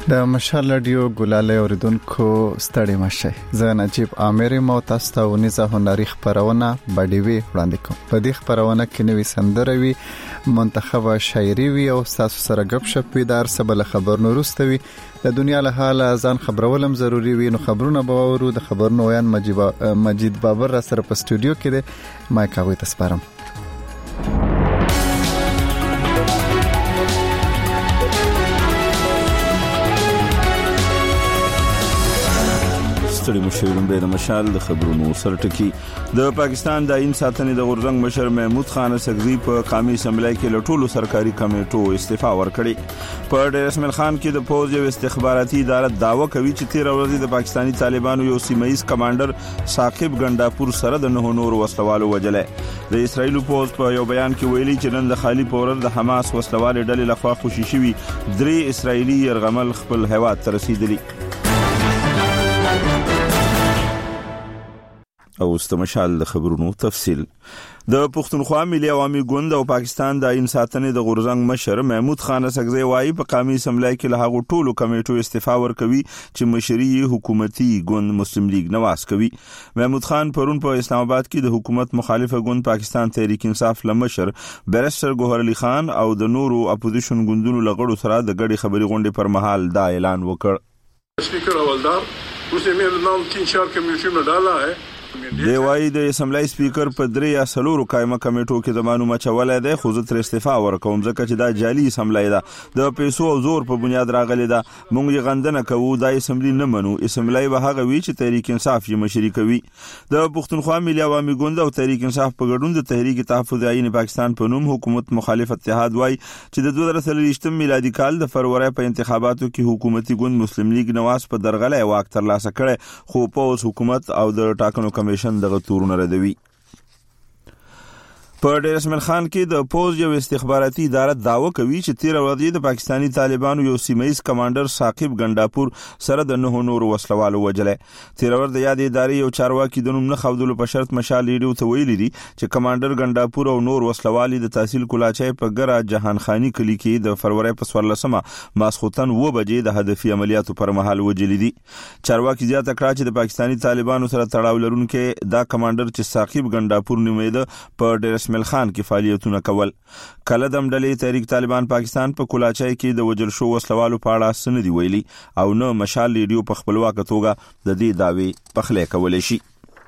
د مشال رادیو ګلاله اوریدونکو ستړي مشه زه نجيب عامر مو تاسو ته ونیزه هنري خبرونه بډیوي وړاندې کوم. په دې خبرونه کې نوې سندره وي، منتخبه شاعري وي او تاسو سره غب شپ وي، در سبل خبر نو رستوي د دنیا له حاله ځان خبرولم ضروری وي. نو خبرونه به ورو د خبرونو ویان مجید بابر را سره په سټوډیو کې دی، ما کاوي تاسپارم. ستړي مشرون به د مشال د خبرونو سرټکی. د پاکستان د آئین ساتنې د غورزنګ مشر محمود خان سګزی په قومي اسمبلی کې له ټولو سرکاري کمیټو استعفا ورکړي. په ډیر اسماعیل خان کې د پوز یو استخباراتي اداره داوا کوي چې 13 ورځې د پاکستاني طالبانو یو سیمایي کمانډر ثاقب ګنداپور سره د 9 نور وسلوالو وجلې. د اسرایل پوز په یو بیان کې ویلي چې نن د خالی پورر د حماس وسلوال ډلې لخوا خوشي شوي 3 اسرایلی يرغمل خپل هواد ته رسیدلي. او استمشال د خبرونو تفصیل. د پښتونخوا ملي عوامي ګوند او پاکستان د آئین ساتنې د غورزنګ مشر محمود خان سګزی وايي په قومي اسمبلی کې له هغو ټولو کمیټو استعفا ورکوي چې مشري حکومتي ګوند مسلم لیگ نواز کوي. محمود خان پرون په اسلام آباد کې د حکومت مخالفه ګوند پاکستان تحریک انصاف لمشر بیرستر ګوهر علي خان او د نورو اپوزیشن ګوندونو لغړو سره د ګډي خبري غونډې پر مهال دا اعلان وکړ. स्पीकर हवलदार उसने मेरा नाम 3-4 कमेटी में डाला है. دی وايي د اسمبلی سپیکر په 3 یا 4 قائمه کمیټو کې د معلومه چولای دی، خو زه تر استعفا ورکوم ځکه چې دا جعلي اسمبلی ده، د پیسو او زور په بنیاد راغلی ده. موږ یې غندنه کوو، دا اسمبلی نه منو. اسمبلی به هغه وی چې تحریک انصاف یې مشري کوي. د پښتونخوا ملي عوامي ګوند او تحریک انصاف په ګډون د تحریک تحفظ آئین پاکستان په نوم حکومت مخالف اتحاد وايي چې د 2023 میلادي کال د فروری په انتخاباتو کې حکومتي ګوند مسلم لیگ نواز په درغلې واک ترلاسه کړي، خو په حکومت او د ټاکنو کمیشن دغه تورونه ردوي. په ډیر اسماعیل خان کې د پوز یو استخباراتي اداره داوا کوي چې 13 ورځې د پاکستاني طالبانو یو سیمایي کمانډر ثاقب ګنداپور سره د 9 نور وسلوالو وجلې. 13 ورځې د یاد ادارې یو چارواکي د نوم نه خودلو په شرط مشال ریډیو ته ویلي دي چې کمانډر ګنداپور او نور وسلوالي د تحصیل کولاچای په ګرا جهان خاني کلی کې د فروری په 14مه ماسخوتن 2 بجې د هدفي عملیاتو پر مهال وجلې دي. چارواکي زیاته کړه چې د پاکستاني طالبانو سره تړاو لرونکي دا کمانډر چې ثاقب ګنداپور نومېده په ډیر اسماعیل خان کې فعالیتونه کول. کله د ډلې تحریک طالبان پاکستان په کولاچای کې د وجل شو وسلوالو په اړه سندې ویلي او نه مشال ریډیو په خپلواک توګه د دې داوی پخلی کولای شي.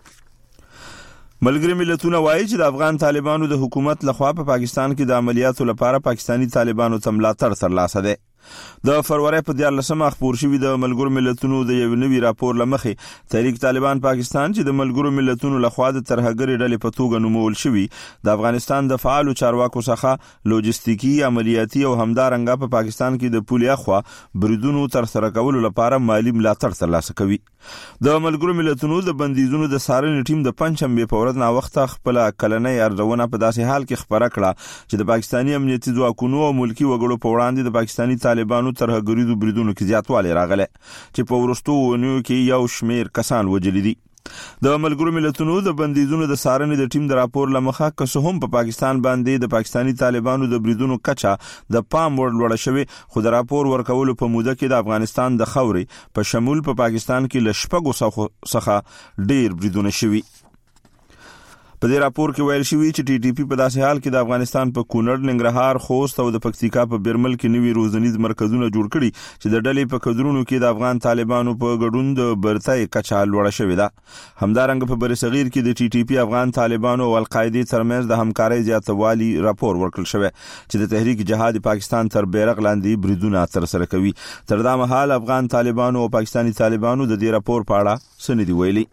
ملګری ملتونه وایي چې د افغان طالبانو د حکومت لخوا په پاکستان کې د عملیاتو لپاره پاکستاني طالبانو ته ملاتړ ترلاسه ده. د فروری په 14مه خبر شوی د ملګرو ملتونو د یو نوي راپور لمخې تحریک طالبان پاکستان چې د ملګرو ملتونو لخوا د ترهګری ډلې په توګه نومول شوی د افغانستان د فعالو چارواکو څخه لوجستیکی، عملیاتي او همدارنګه په پاکستان کې د پولیس خوا بریدونو تر سره کولو لپاره مالی ملاتړ ترلاسه کوي. د ملګرو ملتونو د بندیزونو د څارنې ټیم د پنځشنبه په ورځ نا وخت خپل کلنۍ ارزونه په داسې حال کې خبره کړه چې د پاکستاني امنیتي ځواکونو او ملکی وګړو په وړاندې د پاکستاني طالبانو ترهګریزو بریدونو کې زیاتوالی راغلی چې په وروستو ونیو کې یو شمیر کسان وجلي دي. د ملګرو ملتونو د بندیزونو د څارنې د ټیم د راپور لمخه که هم په پاکستان باندې د پاکستاني طالبانو د بریدونو کچه د پام وړ لوړه شوی، خو د راپور ورکولو په موده کې د افغانستان د خاورې په شمول په پاکستان کې ل شپږو څخه ډیر بریدونه شوي. په دې راپور کې ویل شوی چې ټي ټي پی په داسې حال کې د افغانستان په کونړ، ننګرهار، خوست او د پکتیکا په بیرمل کې نوي روزنیز مرکزونه جوړ کړي چې د ډلې په کډرونو کې د افغان طالبانو په ګډون د برتای کچه لوړه شوې ده. همدارنګه په برصغیر کې د ټي ټي پی افغان طالبانو او القاعده ترمنځ د همکارۍ زیاتوالی راپور ورکړل شوی چې د تحریک جهاد پاکستان تر بیرغ لاندې بریدونه ترسره کوي. تر دا مهال افغان طالبانو او پاکستاني طالبانو د دې راپور په اړه سندې ویلي.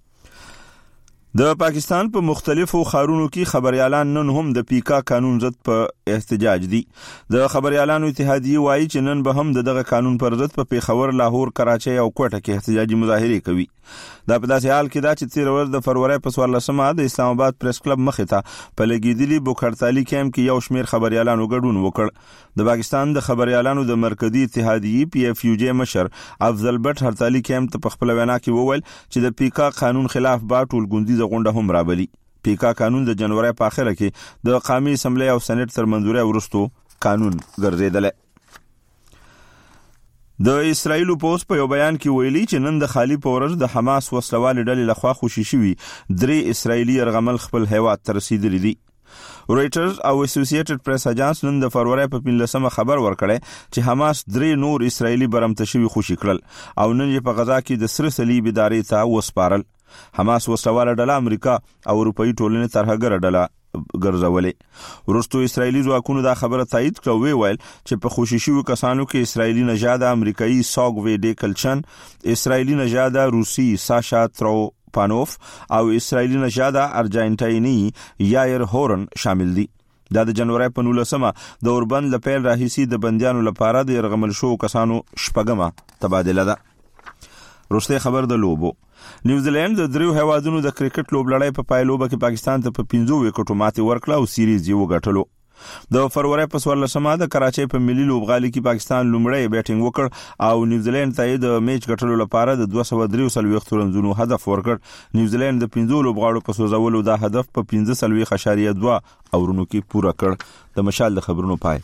د پاکستان په مختلفو ښارونو کې خبريالان نن هم د پیکا قانون ضد په احتجاج دي. د خبريالانو اتحادیه وایي چې نن به هم دغه قانون پر ضد په پیښور، لاهور، کراچۍ او کوټه کې احتجاجي مظاهره کوي. دا په داسې حال کې دا چې 13 ورځې د فروری په 14مه د اسلام آباد پریس کلب مخې ته په لګیدلي بوکړتالي کیمپ کې یو شمیر خبريالانو ګډون وکړ. د پاکستان د خبريالانو د مرکزی اتحادیه پی اف یو جی مشر افضل بټ هرتالي کیمپ ته په خپل وینا کې وویل چې د پیکا قانون خلاف با ټول ګوندیزه غونډه هم رابلی. پیکا قانون د جنوري په اخره کې د قومي اسمبلی او سېنات تر منځوري ورستو قانون ګرځیدل. د اسرایل پوس په یو بیان کې ویلي چې نن د خالی پورز د حماس وسلوال ډلې لخوا خوشي شوی 3 اسرایلی يرغمل خپل هیواد ته رسیدلی دي. رويټرز او اسوسییټډ پریس اجانس نن د فروری په 15 خبر ورکړی چې حماس 3 نور اسرایلی برمته شوی خوشي کړل او نن یې په غزا کې د سره صلیب ادارې ته وسپارل. حماس وسلوال ډله امریکا او اروپאי ټولنې ترهګر ډله ګرځولې. ورستو اسرایلی ځواکونو دا خبره تایید کړه ویل چې په خوشي شوی کسانو کې اسرایلی نژاد امریکایي ساګوي ډیکلچن، اسرایلی نژاد روسي ساشا تروپانوف او اسرایلی نژاد ارجنټایني یایر هورن شامل دي. دا د جنوري په 19 د اوربند لپیل راهیسي د بنديانو لپاره د يرغمل شو کسانو شپږمه تبادله ده. روسي خبر د لوبو. نیوزیلند د دریو هیوادونو د کرکټ لوبلړۍ په پایلوبه کې پاکستان ته په 15 وکټو ماتې ورکړه او سیریز یې وګټلو. د فروری په 14 د کراچۍ په ملي لوبغالي کې پاکستان لومړی بیټینګ وکړ او نیوزیلند ته د میچ ګټلو لپاره د 243 رنونو هدف ورکړ. نیوزیلند د 15 لوبغاړو په سوزولو دا هدف په 15.2 اورونو کې پوره کړ. د مشال د خبرونو پای.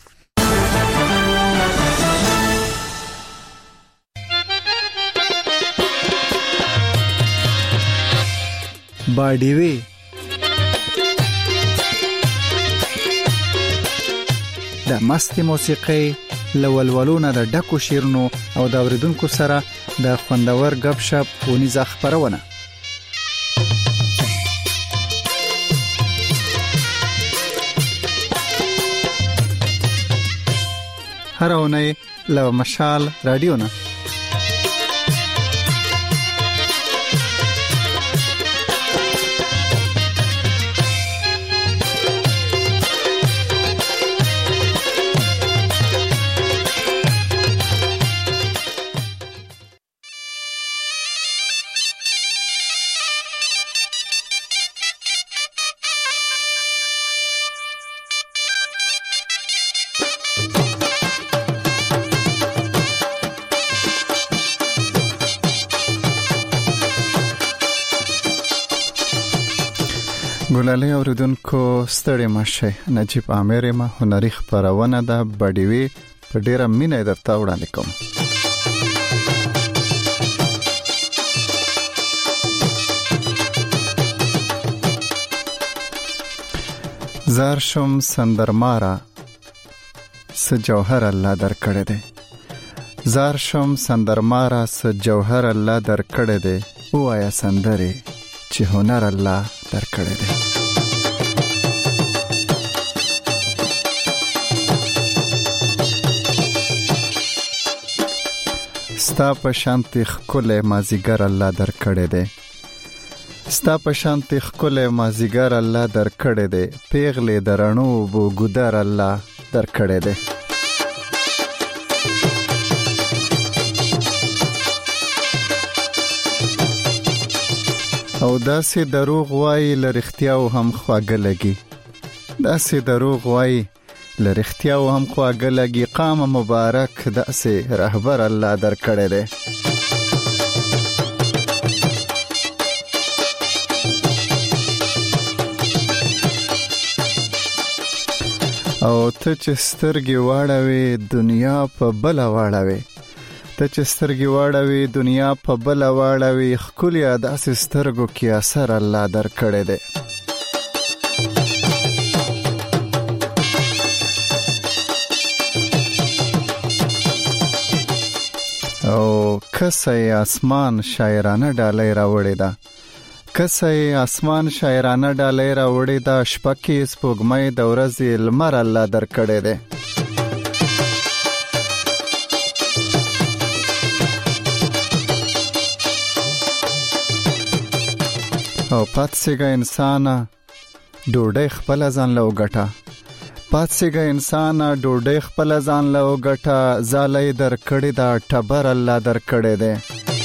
باډیوي د مستي موسیقي لولولونه د ډکو شیرونو او د اوریدونکو سره د خوندور غب شپ ونیزه خبرونه. هر اونۍ له مشال رادیو نه ګلالي اوریدونکو ستړي مشه. نجیب عامر ما هنري خبرونه ده بډیوي په ډیره مینه درته وړاندې کوم. زار شم سندرمارا س جوهر الله در کړه دے. زار شم سندرمارا س جوهر الله در کړه دے. وایا سندري چې هنر الله در کړه دے. ستا په شانتي خکله مازیګر الله در کړه دے. ستا په شانتي خکله مازیګر الله در کړه دے. پیغلې درنو بو ګدر الله در کړه دے. او داسې دروغ وای لرختیاو هم خواږه لګي. داسې دروغ وای لرختیاو هم خواږه لګي. قام مبارک داسې رهبر الله در کړه دے. او ته چې سترګې واړوي دنیا په بل واړوي. ته چې سترګې واړوي دنیا په بل واړوي. خکلیا داسې سترګو کې اثر الله در کړه دے. او کسه آسمان شاعرانه ډالۍ راوړې ده. کسه آسمان شاعرانه ډالۍ راوړې ده. شپکې سپوږمۍ د ورځې لمر الله در کړه دے. او پاتسیګه انسان ډوډۍ خپل ځان له وګټه. پاتسیګه انسان ډوډۍ خپل ځان له وګټه. زالې در کړې دا ټبر الله در کړې دے.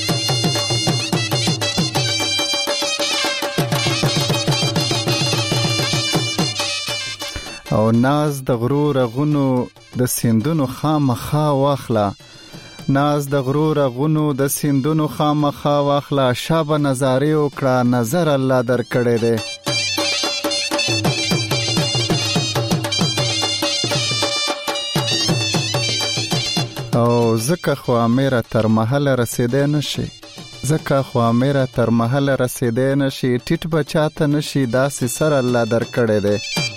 او ناز د غرور غونو د سیندونو خامخا واخلا. ناز د غرور غونو د سیندونو خامخا واخلا. شابه نظارې وکړه نظر الله در کړې دے. او زکه خو امیر تر محل رسیدې نشي ټیټ بچاته نشي داسې سر الله درکړې ده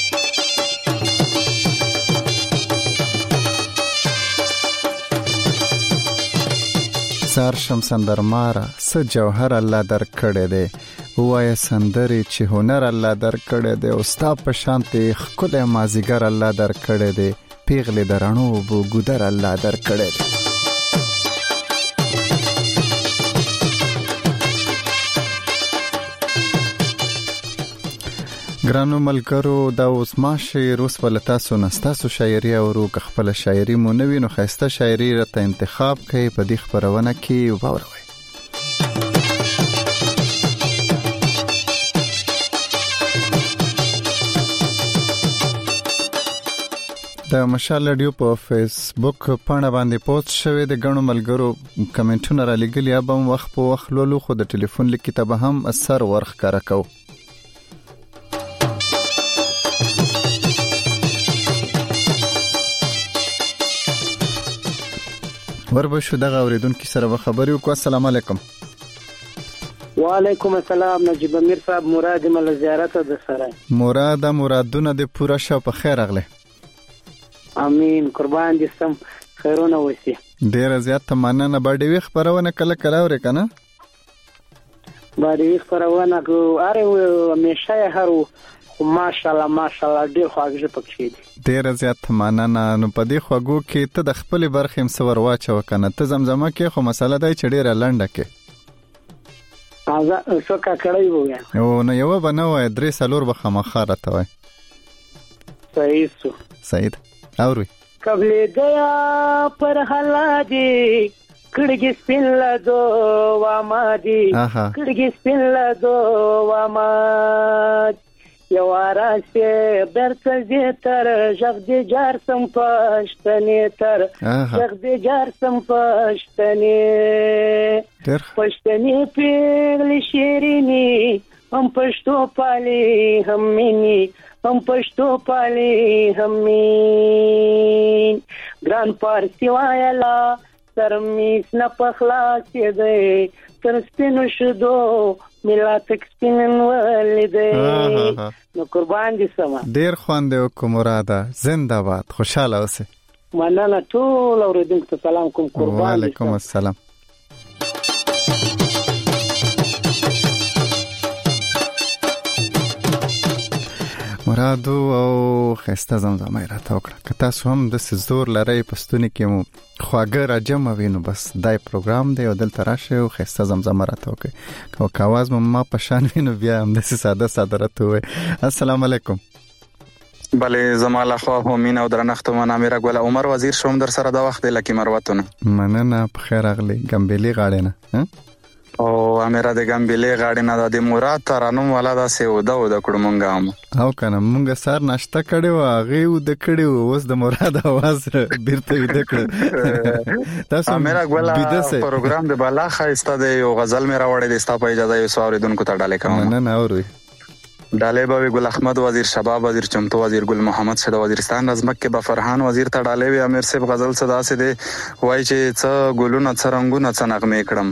سار شم سندرماره س جوهر الله درکړې ده وای سندري چې هنر الله درکړې ده او ستا په شانتي خپل مازیګر الله درکړې ده پیغلې درانو بو ګودر الله درکړې ده ګرانو ملګرو دا اوس ما شعر اوس ولتا سنستاسو شاعري او رو خپل شاعري مو نوي نو خسته شاعري رته انتخاب کوي په دې خبرونه کې وباوروي د مشال رادیو په فیسبوک پاڼه باندې پوسټ شوی د غنو ملګرو کمنټونه را لګلی ابم وخت په وخت لولو خو د ټلیفون لیک ته به هم اثر ورخ کار کو وربشو دغه اوریدونکو سره خبرې وکړو السلام علیکم وعلیکم السلام نجیب امیر صاحب مراد مل زیارت د سره مرادونه د پورا شو په خیر اغله امين قربان دي سم خیرونه وسی ډیر زیات مننه باندې وی خبرونه کله اورې کنه باندې وی خبرونه کو اره همیشه هرو ماشاءالله ډیر خواږه پکې دي ډیر زیات مننه نو په دې خواږو کې ته د خپل برخې مسور واچو کنه ته زمزمه کې خو مسله دی چې ډیر لنډه کې شو کا کړی وو او نو یو بنو درې سالور به خامخاره ته وای صحیح اوروي قبل دیا پر حلادي کړګي سپین لدو وامادي کړګي سپین لدو واماد یو راشه برته دې تر ژغ دې جار سم پښتنې تر ژغ دې جار سم پښتنې پیغلې شیرینی هم پښتو پالي هم مینی هم پښتو پالي هم مين ګران پارسی وایلا ترمیس نه پخلاص دې تر سپینو شدو ملت سپینن ولدې نو قربان دي سما ډیر خواندې او مراده زنده‌باد خوشاله اوسه مننه ټول اوریدونکو سلام کوم قربان دي وعلیکم السلام مرادو او خسته زمزمه راته وکړه که تاسو هم د زور لري پښتوني کې مو خواږه راجم وینو بس دای پروګرام دی او دلته راشه او خسته زمزمه راته وکړه او کاواز ما پشان وینو بیا هم د ساده راته وي السلام علیکم بله زماله خو همین او درنښت منامره ګل عمر وزیر شوم در سره د وخت لکه مروتونه مننه په خیر اغلی ګمبلی غاړې نه او امیر د ګمبلی غاړې نه د مراد ترانم والا د سیو د کډمونګه او کنه مونږ سار ناشته کړو هغه د کړو اوس د مراد आवाज بیرته وید کړ تاسو امیر ګل پروګرام د بالا خاسته د یو غزل مې راوړې د ستا په اجازه یو سوریدونکو ته ډالې کوم نه اوري ډالې به ګل احمد وزیر شباب وزیر چمتو وزیر ګل محمد شد وزیرستان نظمک کې به فرحان وزیر ته ډالې وی امیر صاحب غزل صدا سي دی وای چې څه ګلونه څه رنگونه څه نغمه کړم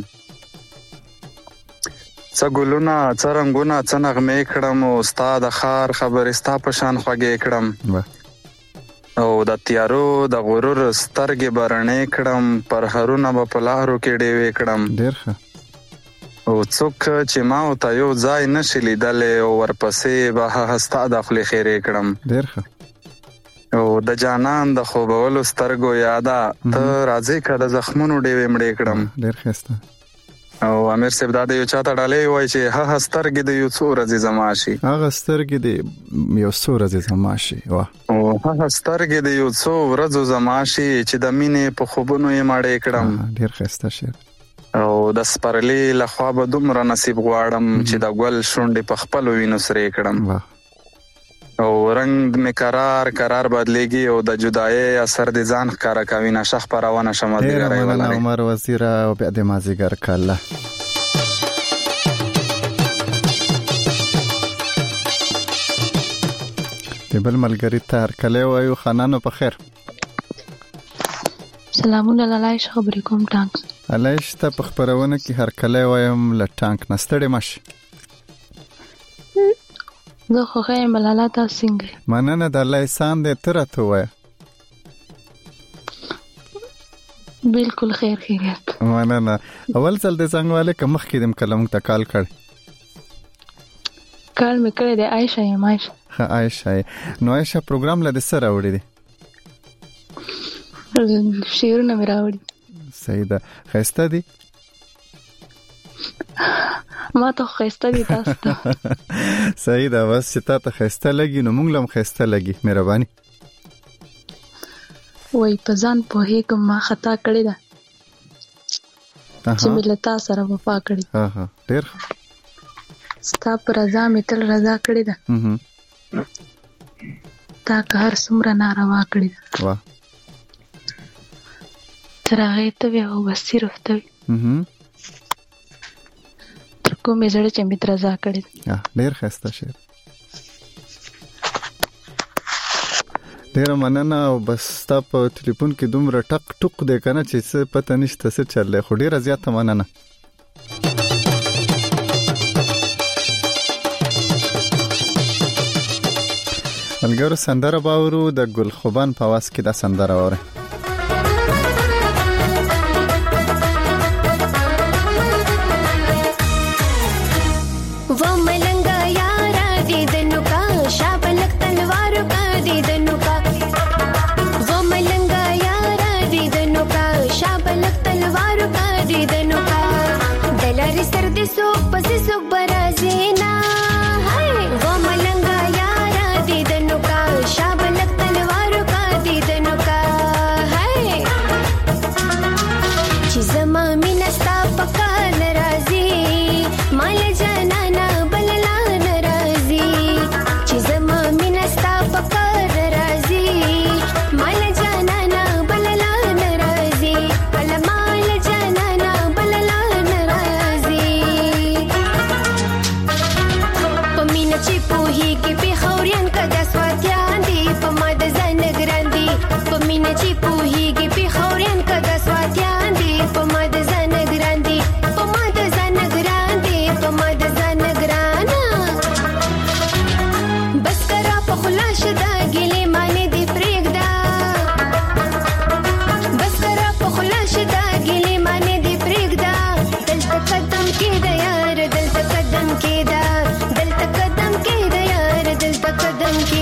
څه ګلونه څه رنگونه څه نغمه کړم او استاد خار خبر استا په شان خوږه کړم او د تیارو د غرور سترګې برنې کړم پر هرونه په پلارو کې ډېوې کړم ډېر او څوک چې ما او ته یو ځای نشلی دلې او ورپسې به هستا د خپل خیرې کړم ډېر او د جانان د خوبولو سترګو یاده ته راځي کله زخمونو ډېوې مړې کړم ډېر ښه او امیر صاحب دا یو چاته ډالې وای چې ها سترګې د یو څو ورځې زماشي هغه سترګې د یو څو ورځې زماشي واه او ها سترګې د یو څو ورځې زماشي چې د مینې په خوبونو یې مړې کړم ډېر ښه شعر او د سپرلی لخوا به دومره نصیب غواړم چې د ګل شونډې په خپل وینو سره کړم او رنگ می قرار بدلیږي او د جدای اثر د ځان ښکارا کوي نشه خبرونه شمال دی غره ولري عمر وزیر او بعد مازیګر کله د بل ملګری تر کله وایو خانانو په خیر سلامونه لالایش خبرې کوم ټانک علایش ته په خبرونه کې هر کله وایم ل ټانک نستړې مش زه خو غواړم لاله تاسو څنګه مننه د الله احسان دې تر ته وای بالکل خیریت مننه اول ځل د څنګهواله کومخ کې دم کلم ته کال کړ کال مې کړی د عائشہ یم عائشہ نو عائشہ پروګرام لده سره وړي دي شیرونه مې راوړي صحیح ده خسته دي ما ته خسته دي تاسو ته صحیح ده بس چې تاسو خسته لګي نو موږ لم خسته لګي مهرباني وای په ځان په هیڅ ما خطا کړی ده چې ملتا سره وفا کړی ها ډیر ستا پر رضا مې تل رضا کړی ده تا کار څومره ناروا کړی ده واه تر هغه ته او بصیر وته تر کومه زړه چې مې تر رضا کړی ده ډیر خسته شه ډیر مننه او بس تاسو په ټلیفون کې دومره ټک ټک دی کنه چې څه پته نشته څه چلې خو ډیر زیات مننه ملګرو سندره باورو د ګل خوبان په واس کې د سندره وره قدم کې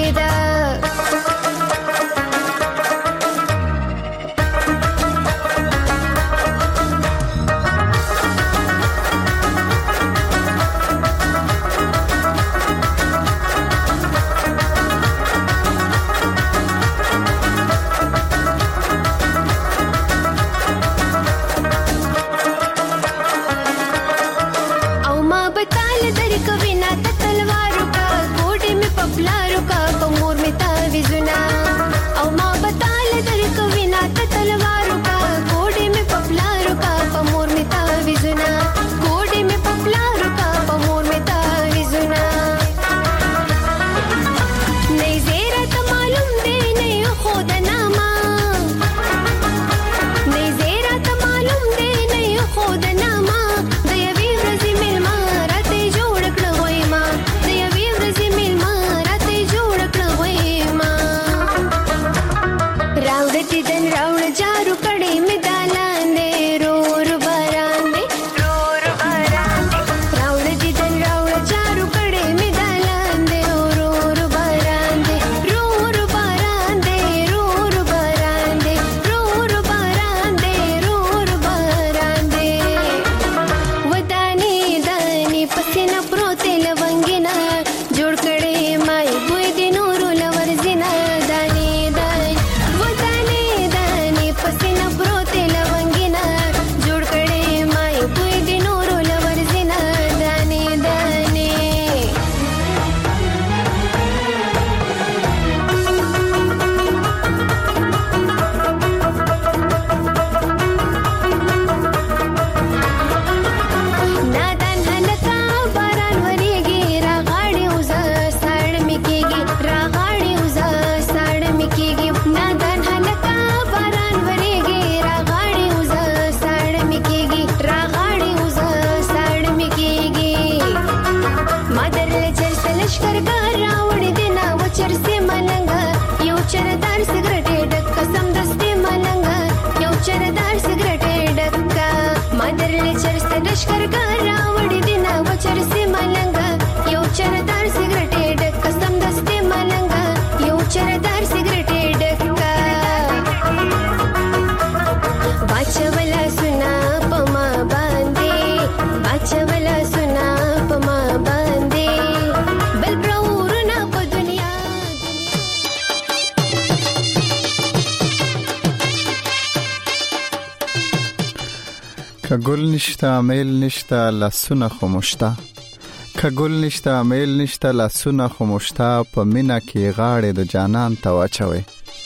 که ګل نشته میل نشته لاسونه خو مشته که ګل نشته میل نشته لاسونه خو مشته په مینه کې غاړې د جانان ته واچوي.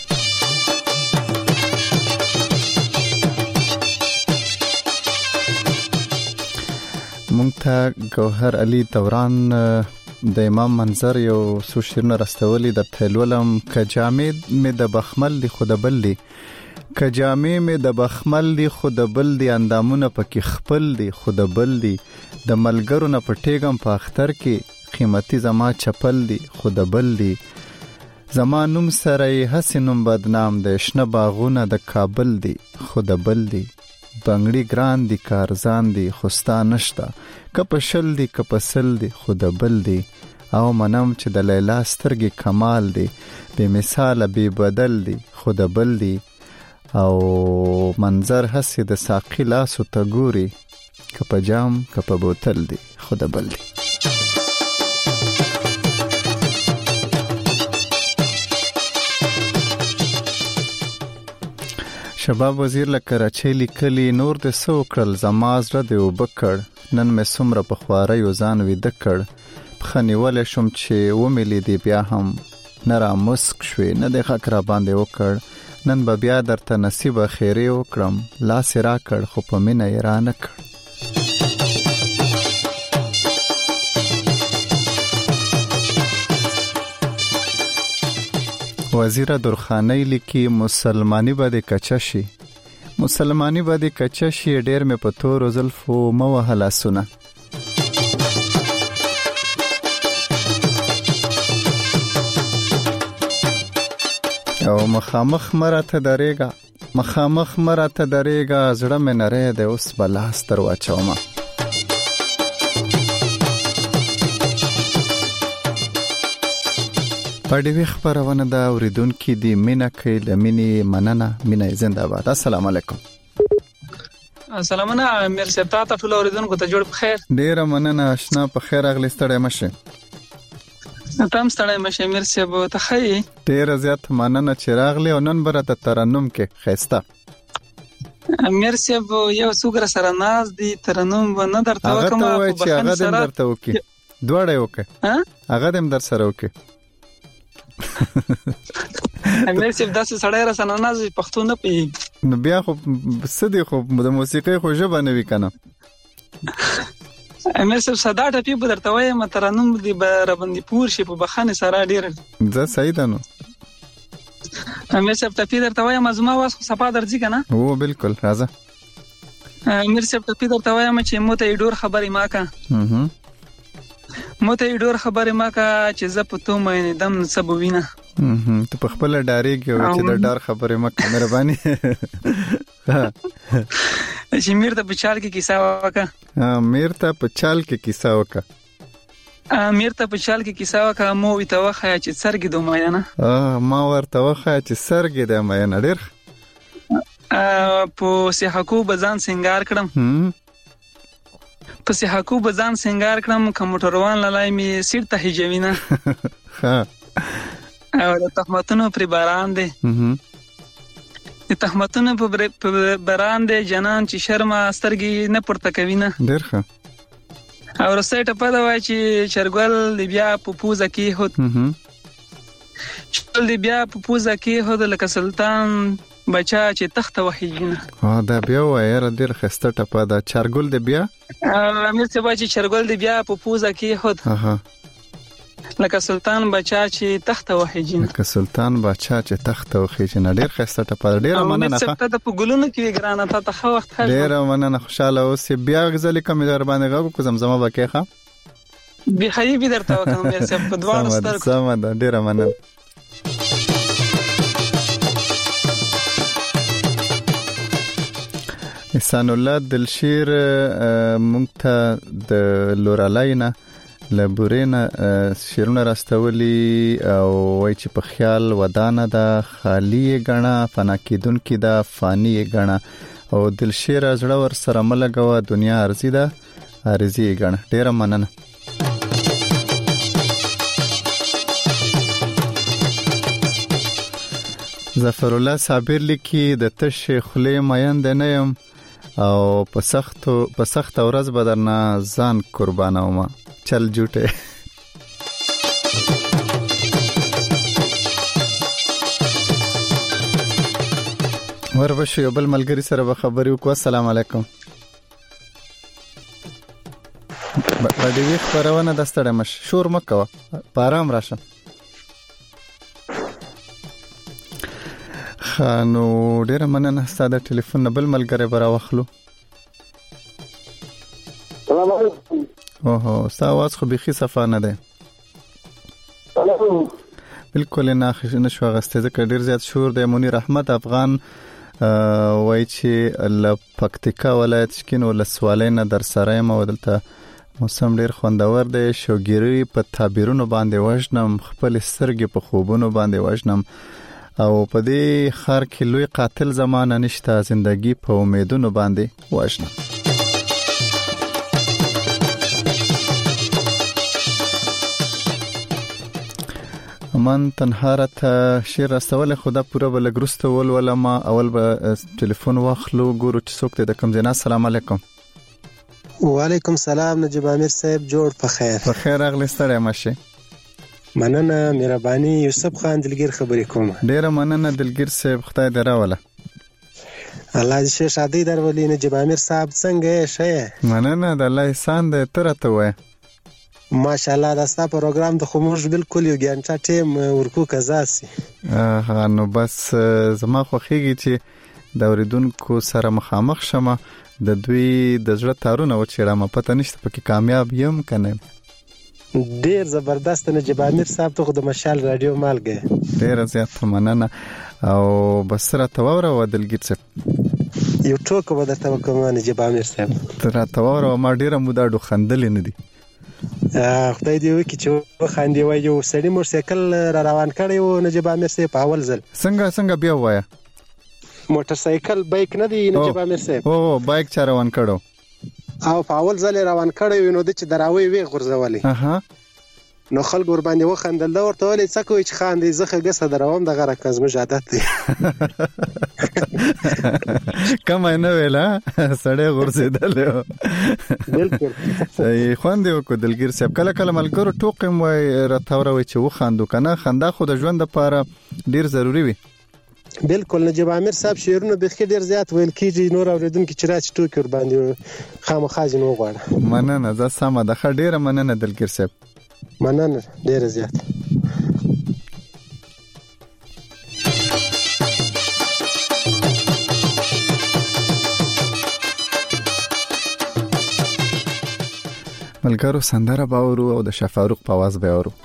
مونږ ته ګوهر علي دوران د امام منظر یو څو شعرونه راستولي د تلولم. که جامې مې د بخمل دی خو د بل دی، که جامې مې د بخمل دی خو د بل دی، اندامونه پکې خپل دی خو د بل دی، د ملګرو نه پټېږم په اختر کې، قیمتي زما چپل دی خو د بل دی، زما نوم سره یې هسې نوم بدنام دی، شنه باغونه د کابل دی خو د بل دی، بنګړي ګران دی کارزان دی خو ستا نشته، که په شل دی که په سل دی خو د بل دی، او منم چې د لیلا سترګې کمال دی، بې مثاله بې بدل دی خو د بل دی، او منظر هسې د ساقي لاسو ته ګوري، که په جام که په بوتل دی خو د بل دی. شباب وزیر له کراچۍ لیکلي، نور د سو کړل زما زړه د اوبه کړ، نن مې څومره په خوارۍ ځان ویده کړ، پښه نیولی شوم چې ومې لیدې بیا هم نه را مسک شوې، نه دې خک را باندې وکړ، نن به بیا درته نصیبه خیرې وکړم، لاس یې را کړ خو په مینه یې را نه کړ. وزیر درخانۍ لیکي، مسلمانی به د کچه شي، مسلمانی به د کچه شي، ډېر مې په تورو زلفو مه وهه لاسونه. او مخامخ مراته درېږه، مخامخ مراته درېږه، زړه مې نری دی اوس به لاس در واچومه. پډوي خبرونه دا اوریدونکو دی مینه کوي، د مینې مننه، مینه زنده باد. السلام علیکم. سلامونه امیر صاحب، تاسو ټول اوریدونکو ته جوړ بخیر. ډیره مننه آشنا، په خیر اغلی ستړی مشه. تم ستړی مشه امیر صاحب، ته خی ډیره زیات مننه چې راغلی او نن برته ترنم کې خيسته. امیر صاحب یو څوګر سره ناز دی، ترنم و نه درته وکم، هغه چې هغه دم درته وکي دوړې وکي، هغه دم در سره وکي. امیر صاحب داسې سړی را سره ناز پښتو نه پی، نو بیا خو سدي خو د موسیقي خو ژبه نه وی کنه. امیر صاحب صدا ټپی به درته وایم، ترنم دی به باندې پور شي په بخانه سره ډیر زه صحیح ده. نو امیر صاحب ټپی درته وایم، زما واس خو صفا درځي کنه. او بالکل راځه. امیر صاحب ټپی درته وایم چې موته ډور خبرې ماکا، موته ډور خبرې ماکا چې زه په تو مې دم سبوینه. ته په خپل ډارېږي چې د ډار خبرې ماکا مهرباني. چې میر ته په چال کې کیسه وکا، میر ته په چال کې کیسه وکا، میر ته په چال کې کیسه وکا، مو وی ته وخه چې سرګې د ماینه، ما ورته وخه چې سرګې د ماینه. ډېر په سیحکو بزان سنگار کړم، په سیحکو بزان سنگار کړم، کمپیوټروان لای می سیټ ته هجوینه. او د تهمتونو پر باران دی، د تهمتونو په باران دی، جنان چې شرم سترګې نه پورته کوي نه. ډېر ښه. او رسې ټپه دا وای چې چرګل دی بیا په پوزه کې هوت، چرګل دی بیا په پوزه کې هوت، لکه سلطان بچا چې تخت وحیجنه. دا بیا وای را ډېر خسته ټپه دا چرګل دی بیا. امیر څه وای چې چرګل دی بیا په پوزه کې هوت، لکه سلطان بچا چې تخت وحیجنه، لکه سلطان بچا چې تخت وحیجنه. ډېر خسته ټپه. ډېر مننه. څه ته په ګلونو کې ګرانه ته خو وخت خیر. ډېر مننه، خوشاله اوسې. بیا غزل کوم در باندې غو کو زمزمه وکړه به حبیبي درته وکم مې څه په دوه ستر. سم ده، ډېر مننه. احسان الله دلشیر مونږ ته د لورالینا لبورینا شیرونه راستولی او وای چې په خیال ودانه ده، خالی غنا فنا کیدون کی ده، فانی غنا. او دلشیر زړه ور سره ملګوا، دنیا ارزی ده، ارزی غنا. ډیر مننه. ظفر الله صابر لیکي، د تش خلی مایند نه يم، او په سخت ورځ به درنه ځان قربانوم چل جوټه وربشو یو بل ملګری سره به خبرې وکړو. السلام علیکم. باندې وی خبرونه د ستړي مش شور مکوه پارام راشه. خانو ډیره مننه ستاسو د ټلیفون بل ملګری برا واخلو. سلام علیکم. اوه تاسو आवाज خو بيخي صفه نه ده. بالکل نه نشو غسته ځکه ډیر زیات شور د منیر احمد افغان وای چې ل پکتیکا ولایت شکین ول سوالینه در سره مودلته موسم ډیر خوندور دی. شوګيري په تعبیرونو باندې وژنم خپل سترګې په خوبونو باندې وژنم او په دې خار کې لوی قاتل زمانه نشته زندگی په امیدونو باندې وژنم. من تنهارت شیر راستول خدا پورا بلګرست ولما اول به ټلیفون واخلو ګورو چې څوک ته د کوم ځای. السلام علیکم. وعلیکم سلام نجیب امیر صاحب جوړ په خیر. په خیر اغلی ستړی مشه. مننه مهرباني یوسف خان دلګر خبرې کوم. ډیره مننه دلګر صاحب خدای دې راوله. الله دې شه شادي درولې نجیب امیر صاحب څنګه شه. مننه د الله احسان دې ترته وای. ماشاءالله دا ستاسو پروګرام د خموج بالکل یو ګانټه ټیم ورکو کزاسي. نو بس زما خوخیږي چې د اوریدونکو سره مخامخ شمه د دوی د زړه تارونه و چیرې ما پته نشته پکې کامیاب یم کنه. ډیر زبردست نجیب امیر صاحب ته د مشال رادیو مالګه ډیر زیات مننه او بسره توره و دلګیت څه یو ټوک به درته وکم نجیب امیر صاحب تر توره ما ډیره مودا ډو خندل نه دي. خدای دې وکړي چې خاندي وای یو سړی موټرسایکل را روان کړی و نجیب امیر صاحب په اول ځل. څنګه بیا وایا موټرسایکل بایک نه دی نجیب امیر صاحب. او بایک چا روان کړو او په اول ځل روان کړی نو د چې دراوي وی غرزولې. نو خلک ور باندې وخندل دا ورته ولې څه کوي چې خاندي زخه ګسه دروم دغه رکز مجادت دی. کما نه ویلا سړی غرزیدل. بالکل صحیح خوند یو کو دلګر صاحب کله ملګرو ټوقم وای راتاوره وای چې وخاندو کنه خندا خو د ژوند لپاره ډیر ضروری وي. بالکل نجیب امیر صاحب شعرونه به خیر ډیر زیات ویل کیږي نور اوریدونکو چې راځي ټوکی ور باندې خامخاجن وغواړه. مننه زه سم د خډیره مننه دلګر صاحب. مننه ډیر زیات. ملګرو سندره باورو او د شفاروق په आवाज به اورو.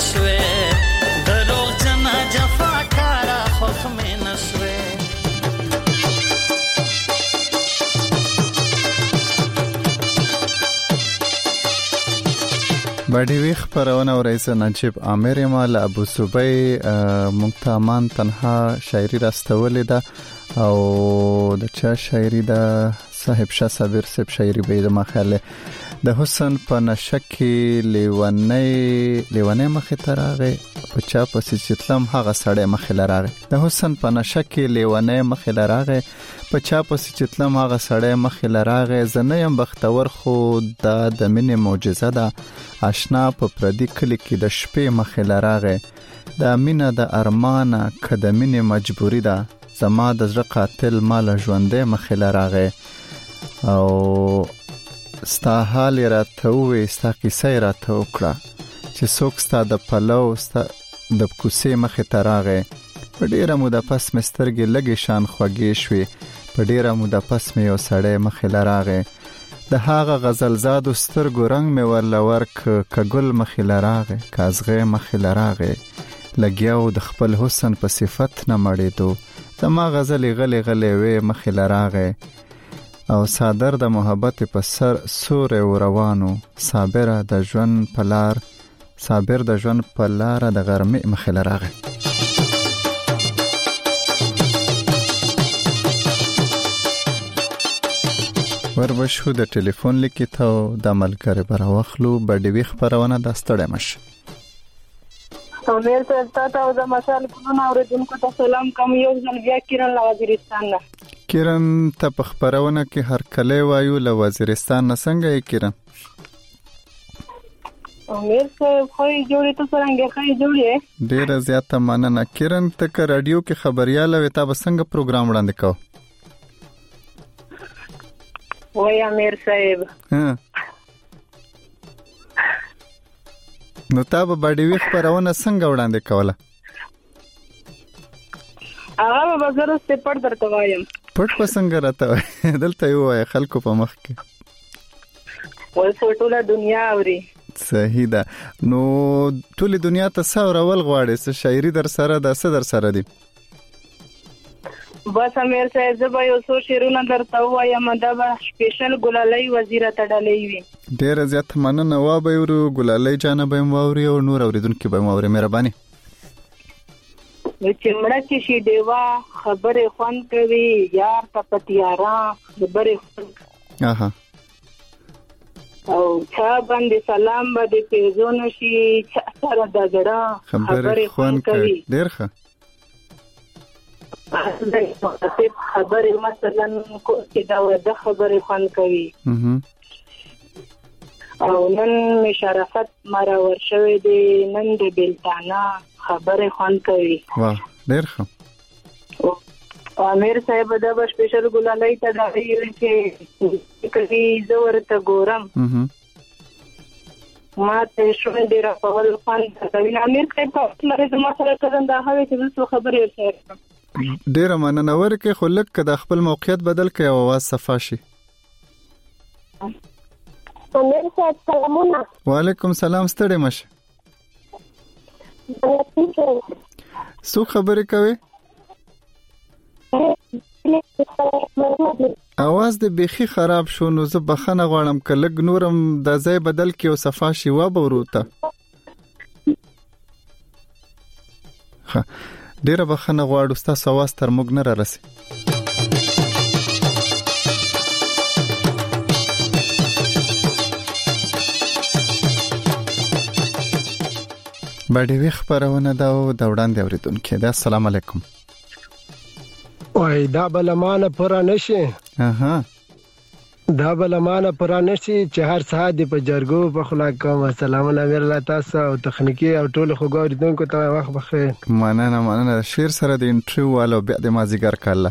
نشوي دروغ جنا جفا کارا خوخ می نشوي باډي ویخ پرونه ورئیس نجیب عامر مال ابو صبی مقتامان تنها شاعری راستولې ده او د چا شاعری ده صاحب شاه صابر صاحب شاعری به د مخاله د حسن په نشکی لیونی مخه تراغه په چا پسې چتلم هغه سړی مخه لراغه د حسن په نشکی لیونی مخه لراغه په چا پسې چتلم هغه سړی مخه لراغه زنیم بختور خو د مینې معجزه ده آشنا په پردي کلی کې د شپې مخه لراغه د مینا د ارمانه کدمینه مجبوری ده زما د زړه قاتل مال ژوندې مخه لراغه او ستا حال راته وې ستا کیسه راته وکړه چې څوک ستا د پلو ستا د کوسې مخه تراغه په ډیره موده پس مسترګې لګې شان خوږې شوې په ډیره موده پس مې یو سړی مخه لراغه د هاغه غزل زاد سترګو رنگ مې ورلور کګل مخه لراغه کازغه مخه لراغه لګیاو د خپل حسن په صفت نه مړېدو زما غزل غلې غلې وې مخه لراغه او صادر د محبت په سر سور روانو صابر د ژوند پلار د غرمې مخه لراغه وربشو د ټلیفون لیکي ته د ملګری براوخلو باډي ویخ پرونه د ستړی مش امیر ته تاسو د مشال کولو اوریدونکو ته سلام کوم یو ځل بیا کیرن لا وزیرستان نه کیرن ته په خبرونه کې هر کله وایو له وزیرستان نه څنګه یې کیرن امیر ته خو جوړې ته څنګه خې جوړې ډیر زیاته مننه کیرن ته ک رادیو کې خبرياله وې تا څنګه پروګرام وړاندې کو وای امیر صاحب نو تا به باډي ویخ پرونه څنګه وړاندې کوله هغه به زره ست پټ درته وایم پټ پسنګ راته دلته یو خلکو په مخ کې ول ټوله دنیا اوري صحیح ده نو ټوله دنیا ته څور اول غواړي چې شاعري در سره د څه در سره دي بس امیر صاحب زه به یو څو شعرونه درته وایم دا به سپیشل ګلالۍ وزیره تړلې وي ډېر زیات مننه وا به ورو ګلالۍ جان به موري او نور اوریدونکو به موري مهرباني چې مړه کې شي دیوا خبره خوان کوي یار ته پتیارا خبره اها او چا باندې سلام باندې پیژونه شي سره د زړه خبره خوان کوي ډېر ښه خبره مثلا کو چې دا د خبره خوان کوي او نن می شرافت مرا ورشوي دي نن د بلتانا خبره خوان کوي واه ډېر ښه امیر صاحب دا به سپیشل ګلالۍ ته دا ویل چې کله زور ته ګورم ما ته شوم ډیر په ول خوان کوي امیر صاحب په لاره زما سره کړه دا هغه چې څه خبره ورسره ډیر مننه ورکه خو لکه د خپل موقعیت بدل کړي او आवाज صفا شي امیر صاحب سلامونه وعلیکم سلام ستړي مشه سو خبرې کوي आवाज د بيخي خراب شو نو زه بخنه غواړم ک لګ نورم د ځای بدل کې او صفا شي و بوروته ډیره بخنه غواړم تاسو आवाज تر موږ نه راسي باډي ویخ پرونه دا وړاندې اوریدونکو دا السلام علیکم وای دا بلمانه پر نشي اها دا بلمانه پر نشي چې هر ساعت په جرګو په خلاق کوم سلامونه امیر الله تاسو او تخنیکی او ټول خوګوریدونکو ته وخت بخیر مننه شیر سره د انټریو والو بیا د مازیګر کاله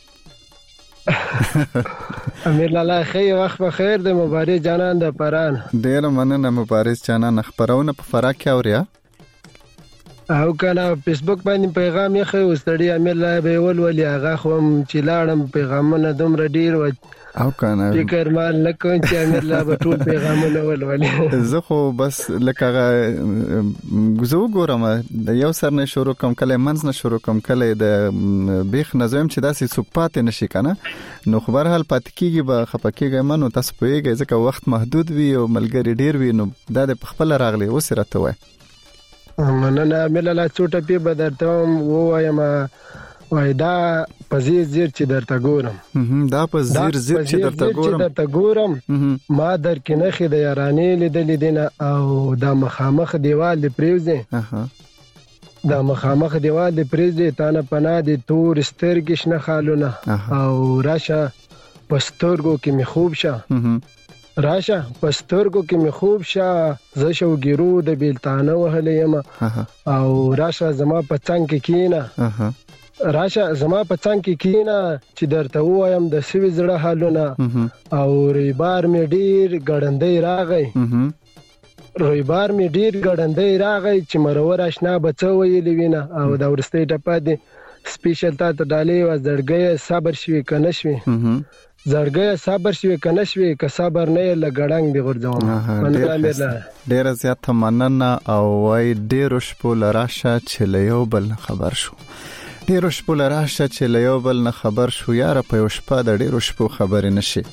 امیر الله خیر وخت بخیر د مبارک جانان د پران ډیر مننه مبارک جانان خبرونه په فرا کې اوریا او کنه فیسبوک باندې پیغام یې خو ستړي امیر لا به ولولي هغه خو چې لاړم پیغامونه دومره ډیر و او کنه فکر مال لکه چې امیر لا به ټول پیغامونه ولولي زه خو بس لکه زه وګورم د یو سر نه شروع کوم کله منځ نه شروع کوم کله د بیخ نظم چې داسې څوک پاتې نشي کنه نو خبر حال پاتې کیږي به خپکیږي منو تاسو پوهیږئ ځکه وخت محدود وي او ملګری ډیر وي نو دا د خپل راغلي وسرته وای مننه مللا چوټه پی بدرته وایم وای دا پزیر زیر چې درته ګورم دا پزیر زیر چې درته ګورم ما در کې نخې د یارانې لیدلې دینه او دا مخامخ دیوال دی پریوزه دا مخامخ دیوال دی پریوزه تانه پنا دی تور سترګې شنه خالونه او راشه پسترګو کې می خوب شه راشه پسترګو کې می خوب شه زه شو ګیرو د بیلتانه وهلې یم او راشه زما په څنګ کې کینه راشه زما په څنګ کې کینه چې درته وایم د سوي زړه حالونه او ریبار می ډیر ګړندې راغی چې مرور آشنا بچو ویلې وینه او دا ورسته ټپه دي سپیشل تا ته ډالې و زړګي صبر شوي کنه شوي زړګي صبر شوي کنه شوي که صبر نه لګړنګ دی غورځوم ډیر زیات مننه او وای ډیر شپو لراشه چې لیو بل خبر شو ډیرو شپو لراشه چې له یو بل نه خبر شو یاره په یو شپه د ډیرو شپو خبرې نشي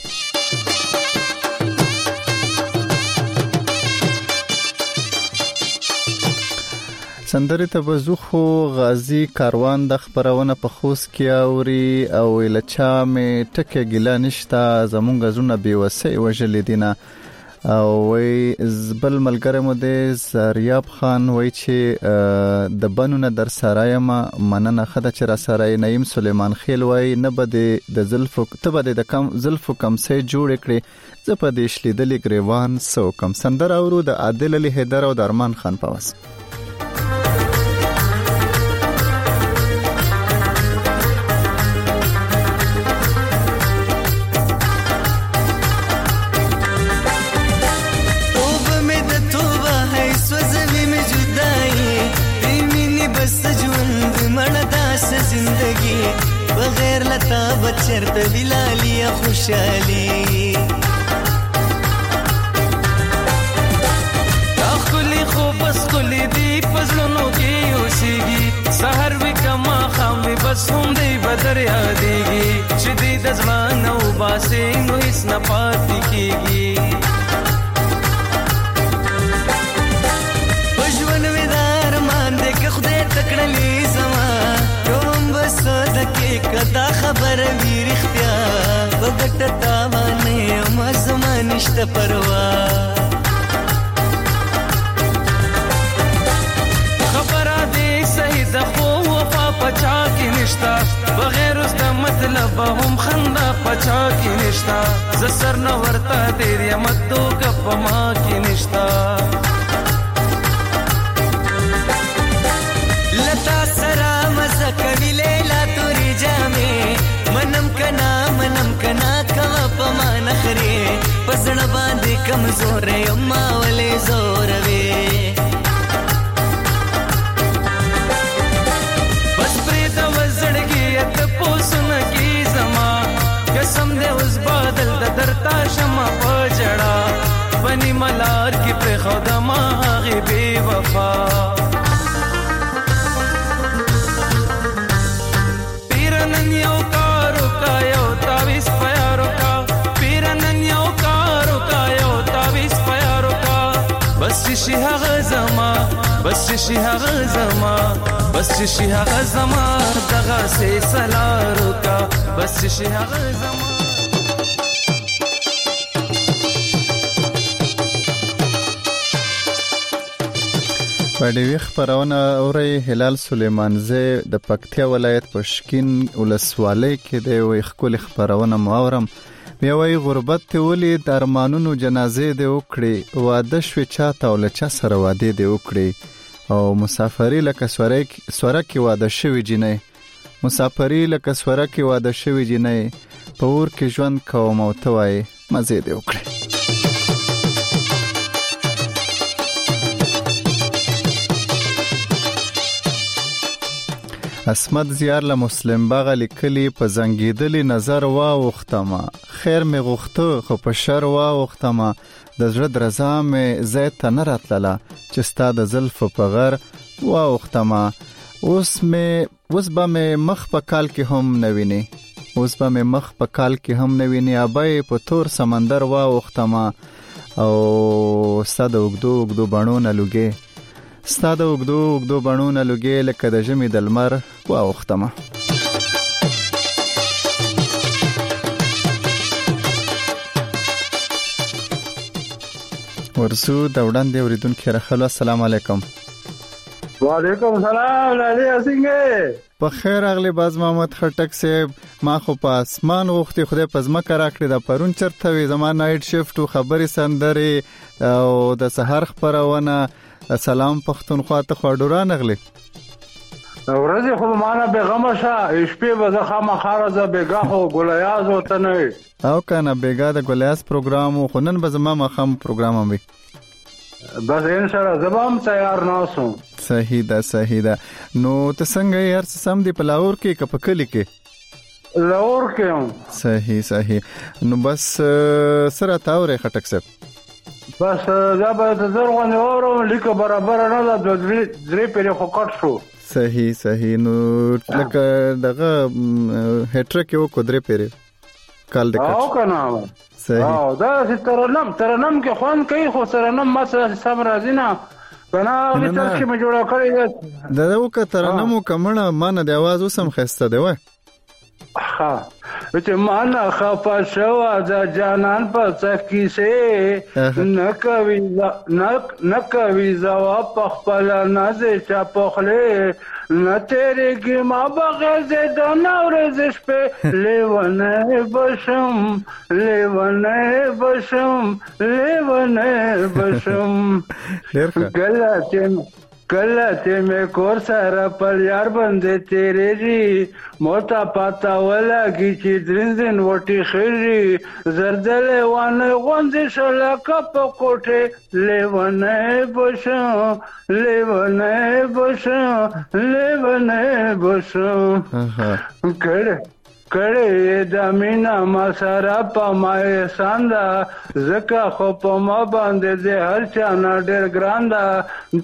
سندرې ته بزو خو غازی کاروان د خبرونه په خوست کې اوري او لچا مې ټکه ګلا نشتا زمونږ زونه بیوسه وجلې دینه او وی زبل ملګری مو د زریاب خان وی چې د بنونه در سرایم مننه خدای چې را سرای نعیم سلیمان خیل وی نه بده د زلفو ته بده د کم زلفو کم سه جوړ کړي ز په دیش لیدلې گریوان سو کم سندر اورو د عادل علی حیدر او د ارمان خان پاوس چرته ویلالیا خوشالي اخلي خو بس کلی دی پزلونو کې اوسېږي سحر وی کما خام وی بس هم دی بدر یادېږي چې دې د ځوان او باسي نو هیڅ نه پاتې کېږي پښون وی دار مان دې که خدای تکړلې زما کوم بس دکې کدا خبر وی رښتیا وګټ تاوانه ما زما نشته پروا پچا کی نشتا بغیر اس دا مطلب هم خندا پچا کی نشتا زسر نہ ورتا تیری مدو گپ ما کی نشتا لتا سرا مزک ویلیلا توری جامے منم کنا کپ ما نخری پسڑ باندې کمزور یما ولې زور وی قسم دے اس بادل دا درتا شمع پجڑا بنی ملار کی پر خدا ماغی بے وفا پیرنن یو کارو کا یو تاویز پیارو کا پیرنن یو کارو کا یو تاویز پیارو کا بس شیحا غزما بس شیحا غزما بس شیحا غزما دغا سے سلارو کا بس شیحا غزما پډوی خبرونه اوري هلال سلیمانزه د پکتیا ولایت پشکین ولسوالۍ کې د وی خپل خبرونه ماورم بیا وی غربت ته ولي د ارمانونو جنازې د وکړي واده شو چاته ول چا سره واده د وکړي او مسافری لکه سوره کې واده شوی جنې مسافری لکه سوره کې واده شوی جنې په ور کې ژوند کوم او توای مزه دی وکړي اسمت زیار له مسلم باغ لیکلی په زنګیدلی نظر واوختما خیر می غوخته خو په شر واوختما د زړه درزا می زید تن راتله چې ستا د زلف په غر واوختما اوس به می مخ په کال کې هم نویني اوس به می مخ په کال کې هم نویني ابای په تور سمندر واوختما او ستا د اوږدو بڼونه لوګي ستا د اوږدو بڼونه لوګي لکه د ژمي د لمر واوختمه ورسو د وړاندې اوریدونکو راخلو السلام علیکم. وعلیکم السلام علي اسنګ په خیر اغلی باز محمد خټک صاحب ما خو په اسمان وختي خدای په ځمکه راکړی د پرون چرته وي زما نایټ شیفت او خبري سندري او د سحر خبرونه سلام پښتونخوا ته خورډوران اغلی ورځ خو معنا بیغمه شه شپې به زه خامخارزه بیګه خو ګلیاز وته نه او کنه بیګه د ګلیاز پروګرام خو نن به زما مخام پروګرام هم وي بس ان شاء الله زبام تیار ناسو صحیح ده نو ته څنګه یار سم دی په لاور کې کپکلی کې لاور کې صحیح نو بس سره تاورې خټک صاحب بس دا به زرغون اورو لیکه برابر نه ده درې پیری خو کټ شو صحیح نو لکه دغه هټرک یو کو درې پیری کال د کټ او کنه صحیح دا ترنم کې خوان کوي خو ترنم ما سره سم راځي نه بنا ولې چې ما جوړه کړی دا یو که ترنم کومه مان د आवाज وسم خسته دی وای ها چې مان خفا شو د جانان په څکی سه نکوي زوا په خپل نازه چا پخله نه تیرې کې ما بغیر د نورز په لیونه بشم کله مې کور سره پر یار باندې تیرې دي موتا پاتا ولګي چې درنځن وټي خېږي زردل وانه غونځ شلکه په کوټه لیونه بشم کړه د مینا ما سره په ما ساندا زکه خو په ما باندې د هر چا نه ډېر ګران ده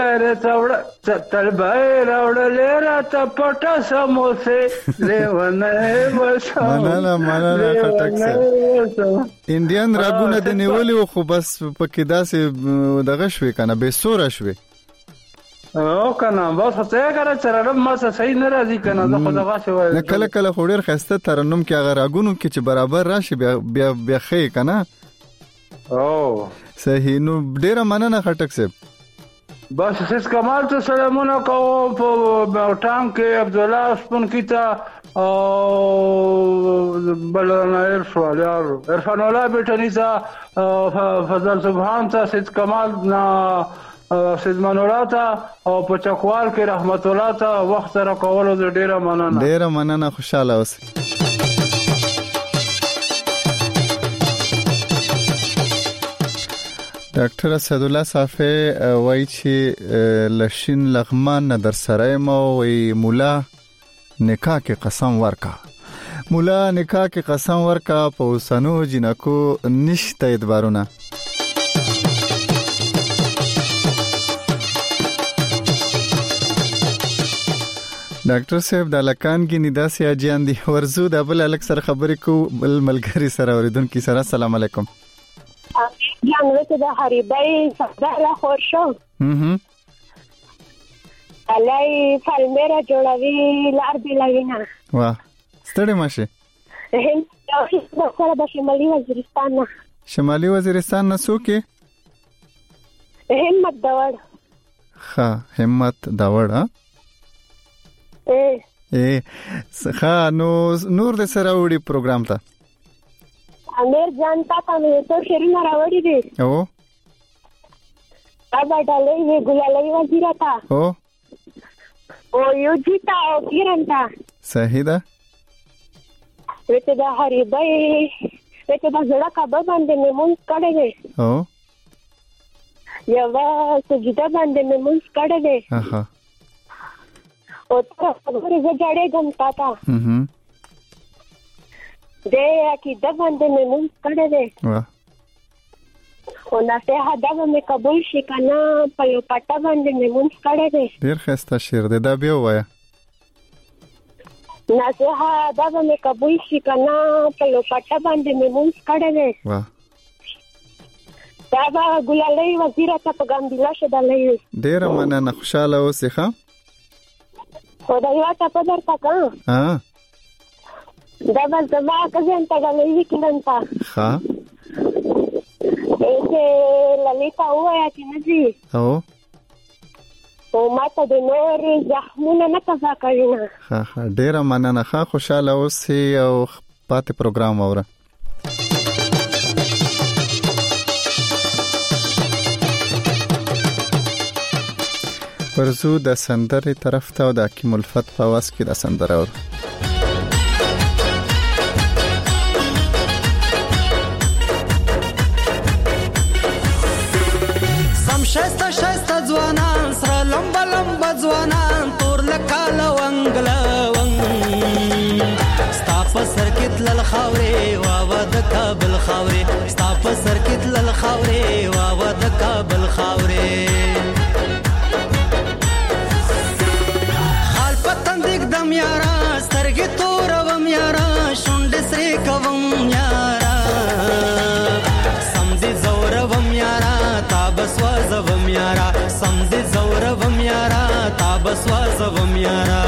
تلبیر وړلې را ته پټه سموسه لیونه بشم مننه خټک صاحب انډین راګونه د نیولې خو بس پکې داسې دغه شوي کنه به سوره شوي او کنه بس څه کړه ترنم ما صحیح نه راځي کنه زه خو دغه شوی نه کله خوري خسته ترنم کې هغه راګونو کې چې برابر راشي بیا خې کنه او صحیح نو ډیر مننه خټک صاحب بس سیس کمال ته سلامونه کوم په ټانک کې عبد الله سپون کیتا او بلنا ارشوال یار عرفان الله بیٹنی تا فضل سبحان تا سیس کمال نا سیدمان الله ته او په چکوال کې رحمت الله ته وخت سره کولو ډیره مننه خوشاله اوس ډاکټر اسد الله صافی وایي چې لشین لغمان در سره مو وی مولا نکاح کې قسم ورکا په وسنو جنکو نشته اعتبارونه ډاکټر صاحب د لکان کې نداسي اجان دي ورزو د بل الک سره خبرې کو بل ملګری سره اوریدونکو سره السلام علیکم جان له د حریبای صدره خور شو علای فالمیرا جوړوي لار دی لوینه واه ستړي ماشه هم سره د شمالي وزیرستان نه څوک همت داوړ همت داوړ نو نور د سره وړي پروګرام ته امیر جان تا مې ته شیرینه راوړې دي او ابا ډالې ګلالي وزیره تا او یو جیتا او پیرنتا صحیح ده وته د حریبای وته د زړه کبه باندې مونږ کړه او یو سجده باندې مونږ کړه او ته خبرې زه جړېږم تا ته دې عقیده باندې مې مونږ کړی دی خو نصیحت دا به مې قبول شي که نه په یو پټه باندې مې مونږ کړی دی. ډېر ښایسته شعر دی، دا بیا ووایه. نصیحت دا به مې قبول شي که نه په یو پټه باندې مې مونږ کړی دی. دا به ګلالۍ وزیره ته په ګامبیلا شدلی وي. ډېره مننه، خوشحاله اوسې ښه. خو د یوه ټپه درته کړم دا به زما کزن ته ډالۍ وي کلن ته ښه چې للیتا ووایه چې نه ځي او ما ته د نور زخمونه نه تازه کوي نه. ښه ډېره مننه، ښه خوشحاله اوسې او پاتې پروګرام واوره. ورزو د سندرې طرف ته او د حکیم الفت په آواز کې د سندره اورو. شایسته شایسته ځوانان سره لمبه لمبه ځوانان تور لکه لونګ لونګ ستا په سر کې تلل خاورې واوه د کابل خاورې ستا په سر کې تلل خاورې واوه د کابل خاورې خال په تندې ږدم یاره سترګې توروم یاره شونډې سرې کوم یاره سم دې ځوروم یاره تا بسوازوم یاره سم دې ځوروم یاره تا بسوازوم یاره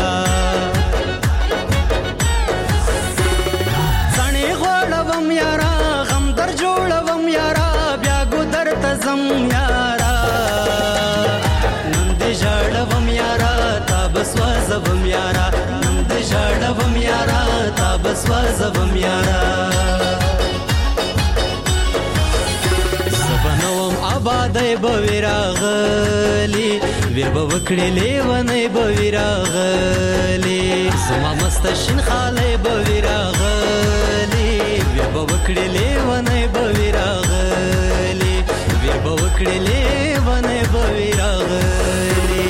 ځنې غوړوم یاره غم در جوړوم یاره بیا ګودر ته ځم یاره نن دې ژړوم یاره تا بسوازوم یاره نن دې ژړوم یاره تا بسوازوم یاره آبادای بوی راغلی ویر با وکڑی لیوانی بوی راغلی زما مستشین خالی بوی راغلی ویر با وکڑی لیوانی بوی راغلی ویر با وکڑی لیوانی بوی راغلی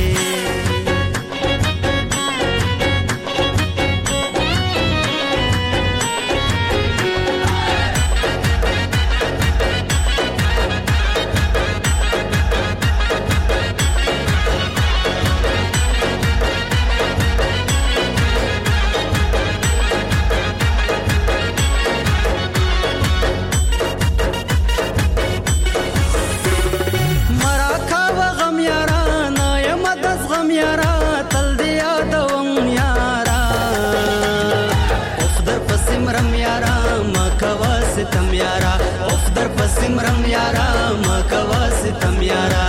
ستم یارا اوف در پسیم رم یارا مکوا ستم یارا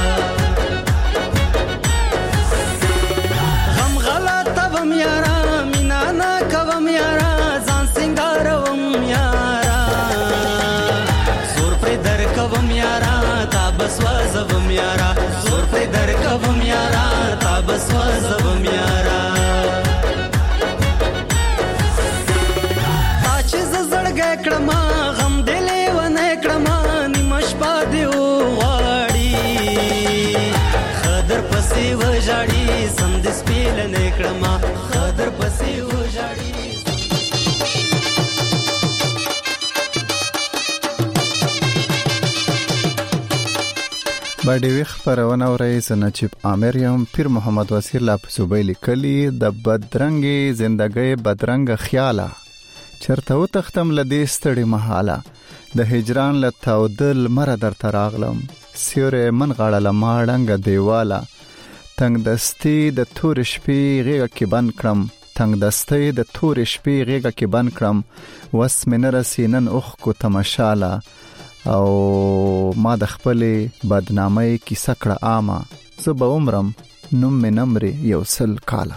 غم غلطه بم یارا مینا نا کوم یارا ځان سنگاروم یارا زور پر در کوم یارا تا بسوازوم یارا زور پر در کوم یارا تا بسوازوم یارا کړما غم دلې ونه کړما نیمش پادیو غاړي خضر پسې وژاړي سندس پیل نه کړما خضر پسې وژاړي. باندې وی خبرونه ورې نجیب عامر یم پیر محمد وسیر لا صوبې لیکلي د بدرنګي زندګۍ بدرنګ خیاله چرته و تختم لدې ستړي محاله د هجران له تاودل مره در تراغلم سیوره من غړل ماړنګ دیواله تنگ دستی د تور شپې غیږه کې بند کړم تنگ دستی د تور شپې غیږه کې بند کړم وس من رسینن اوخ کو تماشاله او ما د خپل بدنامۍ کیسه کړه عامه زه به عمرم نوم مې نمرې یو سل کاله.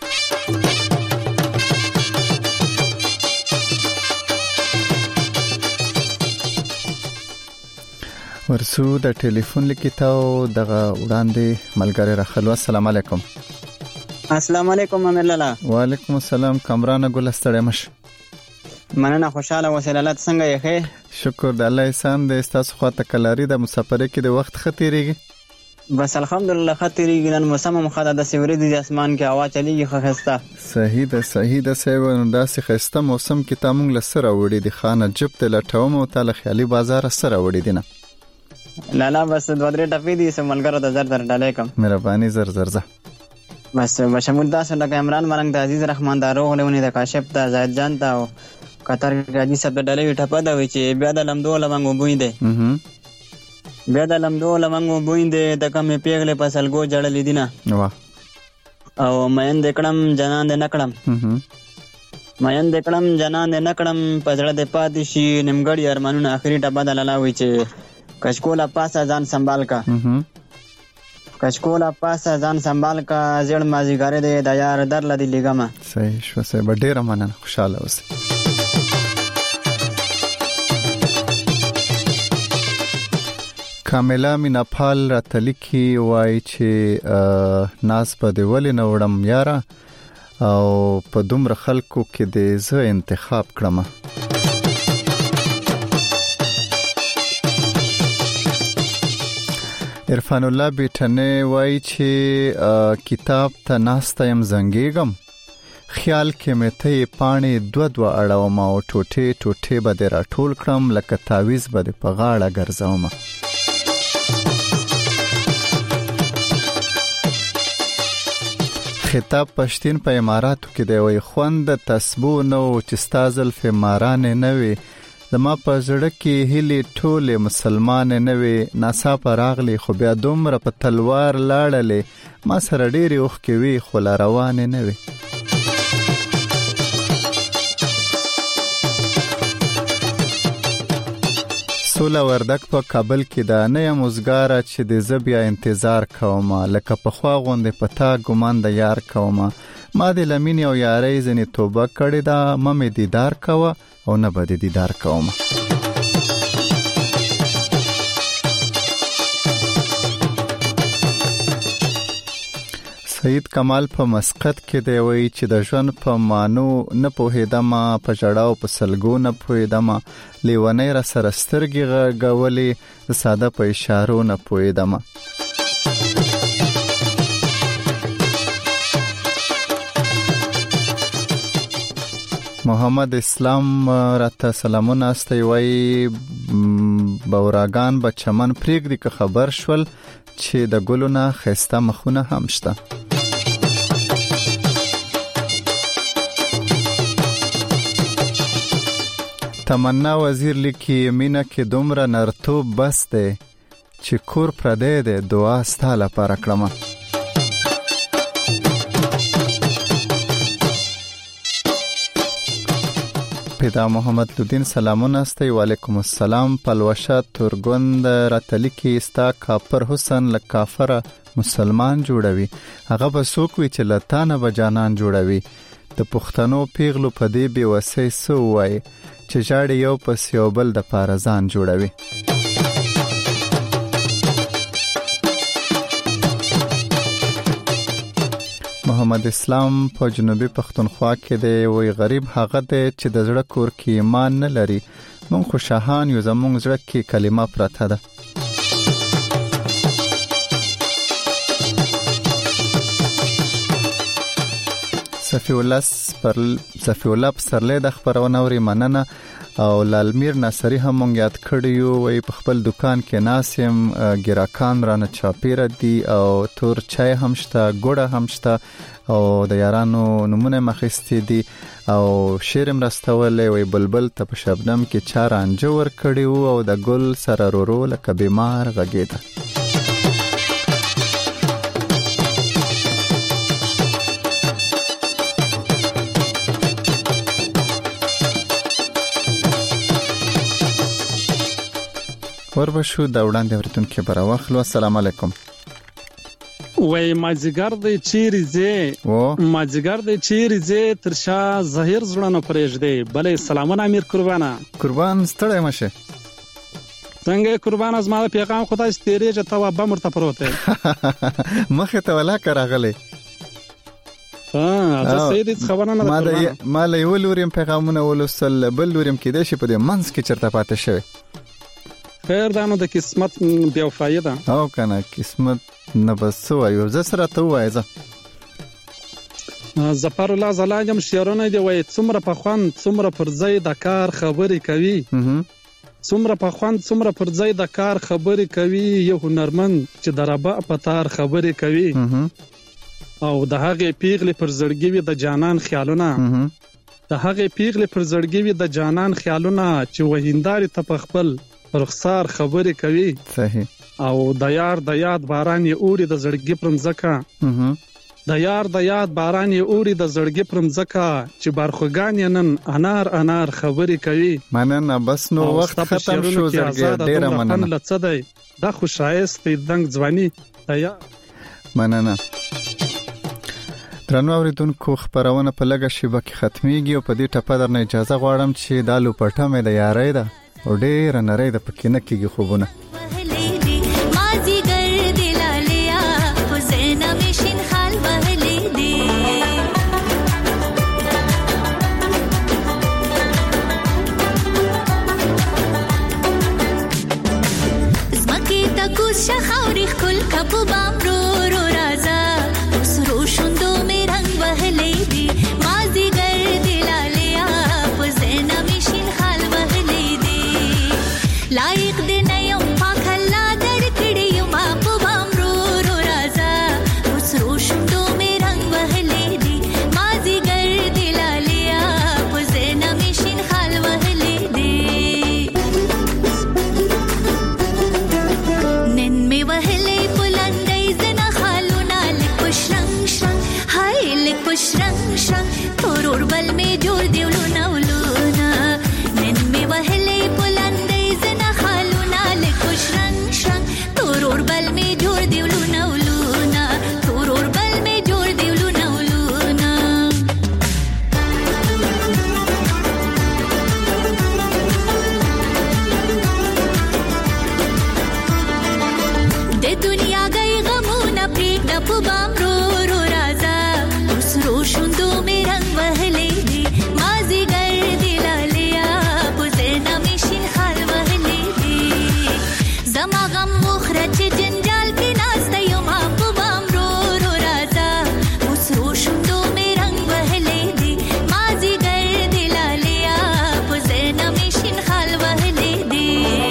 ورسو د ټلیفون لیکتاو دغه وړاندې ملګری راخلو. السلام علیکم. السلام علیکم امیر لالا. وعلیکم السلام. کامران ګل ستړی مش. مننه خوشاله وسلالات څنګه یې ښه؟ شکر د الله احسان د استاسو خواته کلاری د مسافرې کې د وخت خطرېږي. بس الحمدلله خاطرېږي نن موسم هم ښه ده داسې ورېځې د اسمان کې هوا چلیږي ښه ښایسته صحیح ده صاحب نو داسې ښایسته موسم کې تا موږ له څه راوړي دي خانه جب ته لټوم او تا له خیالي بازاره څه راوړي دي نه لالا بس 2-3 ټپې دي څه ملګرو ته زر ډالۍ کړم مهرباني زر ځه بس بشمول داسې لکه عمران ملنګ د عزیز رحمان د روغ لیونی د کاشف ته زاهد جان ته او قطر حاجي صاحب د ډالۍ ټپه ده وی چې بیا د لمدو لمنګو بوی دی بیا د لمدو لمنګو بوی دی د کمې پیغلې په سلګو جړلې دي نه او مین د کړم جنان د نکړم مین د کړم جنان د نکړم په زړه د پاتې شي نیمګړي ارمانونه اخري ټپه د لالا وی چې کچکولا پاسه ځان سنبال کا کچکولا پاسه ځان سنبال کا زړ مازیګاره دی د یار در لدی لګما صحیح شو صاحب ډیر مننه خوشاله اوسئ کاملا میناپال راتلیکی وای چې ناس په دی ولې نه وړم یاره او په دومره خلکو کې د زه انتخاب کړم عرفان الله بیٹنه وای چې کتاب ته ناسته يم زنګېږم خیال کې مې ته پانی دو اړوم او ټوټه به در ټول کړم لکه تعویز به په غاړه ګرځوم خطاب پښتين په اماراتو کې دی وای خوند تسبو نو چې ستازل فماران نه وي زما په زړه کې هلي ټوله مسلمان نه وي ناسا پراغلي خو بیا دومره په تلوار لاړلې ما سره ډېری وخت کې وی خو لا روان نه وي سولا وردک په کابل کې دا نه مزګاره چې د زبیا انتظار کوم لکه په خوا غوندې پتا ګمان د یار کوم ما د لمین او یاري زنی توبه کړی دا مې دیدار کوه او نه به دیدار کوم سید کمال په مسقط کې دی وی چې د ژوند په مانو نه پوهیدم په جړاو په سلګو نه پوهیدم لیونی را سره سترګې غولې د ساده په اشارو نه پوهیدم محمد اسلام راته سلامونه استي وای بوراګان به چمن پریږدي که خبر شول چې د ګلونه خسته مخونه هم شته تمنا وزیر لیکي مینا کې دومره نرتوب بس دی چې کور پردې دی دعا ستاله پر کړم پیدا محمد لودین سلامونه استي وعلیکم السلام پلوشه تورګوند راتلیکی استا کافر حسین لکافر مسلمان جوړوي هغه به سوک وی چې لتانه بجانان جوړوي د پښتنو پیغلو په دې بي وسې سو وای چې جاړي یو پس یو بل د پارزان جوړوي محمد اسلام په جنوبي پښتونخوا کې دی وی غریب هغه دی چې د زړه کور کې ایمان نه لري مونږ خو شاهان یو زمونږ زړه کې کلمه پرته ده صفی الله پسرلی د خبرونه اوري مننه او لالمیر ناصری هم مونږ یاد کړیو وی په خپل دکان کې ناسم ګراکان رانه چاپیره دي او تور چای هم شته ګوړه هم شته او د یارانو نمونه مخستی دي او شیرم راستولې وی بلبل ته په شبنم کې چار انجور کړیو او د ګل سره رورو لکه بیمار غږیده وربشو دا وړاندې ورتون کې براوخلو السلام علیکم وای مازیګر د چیرې زه مازیګر د چیرې زه ترشا ظاهر زړه پرېږدې بلې سلامونه امیر قربان ستړی مشه څنګه قربان از ما پیغام خدای ستېریږي ته و بمرته پروته مخه ته ولا کراغله دا سید خبرونه نه ما له یو لوریم پیغامونه ولوسل بل لوریم کې د شي په منځ کې چرته پاتې شوی خیر دا نو د قسمت بیا وفایه ده او کنه قسمت نه بس وایو زه سره ته وایزه ظفر الله زلاجم شعرونه دی وای څومره په خوان څومره پر ځای د کار خبرې کوي څومره په خوان څومره پر ځای د کار خبرې کوي یو هنرمند چې د ربا په تار خبرې کوي او د هغه پیغلې پر زړګي وي د جانان خیالونه د هغه پیغلې پر زړګي وي د جانان خیالونه چې وهینداري ته په خپل رخسار خبرې کوي صحیح او د یاد باران یې اوري د زړګي پر مځکه د یاد باران یې اوري د زړګي پر مځکه چې بارخوګان یې نن انار خبرې کوي مننه بس نو وخت ختم شو زړګي ډیره مننه لڅ دی دا خو شایست دنګ ځواني مننه درنو اوریدونکو خبرونه په لګه شیبه کې ختميږي او په دې ټپه درنه اجازه غواړم چې دا لوپټه مې د یارۍ ده او ډېر نری د پکې نه کېږي خوبونه شخاوري خل کپو بام رو رازا وسرو شوندو می رنگ وهلې دي مازی ګر دلالیا پزنا مشین خال وهلې دي لایق دې نه یم پاک الله درکړې یم په بام رو رازا وسرو شوندو می رنگ وهلې دي مازی ګر دلالیا پزنا مشین خال وهلې دي نن می وهلې شرنگ تورور بل می جوړ دیولونه ولونه نن می وهلې بلندې زنه خالونه لکه شرنگ تورور بل می جوړ دیولونه ولونه تورور بل می جوړ دیولونه ولونه د دنیا گئی غمونه پریږده په بام رو رازا روشندو می رنگ وهلې دي مازی ګر دلالیا پزنا مشین خال وهلې دي زما غم مخره چې جنجال کې ناسته یم په بام رو رازا اوس روشندو می رنگ وهلې دي مازی ګر دلالیا پزنا مشین خال وهلې دي